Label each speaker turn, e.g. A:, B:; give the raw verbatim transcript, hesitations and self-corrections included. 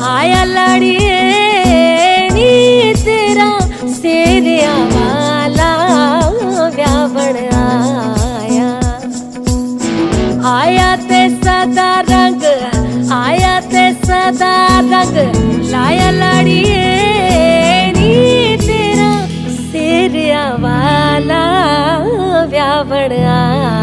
A: आया लाड़िए नी तेरा सेरिया वाला व्यावण आया। आया ते सदा रंग, आया ते सदा रंग, लाया लाड़िए नी तेरा सेरिया वाला व्यावण आया।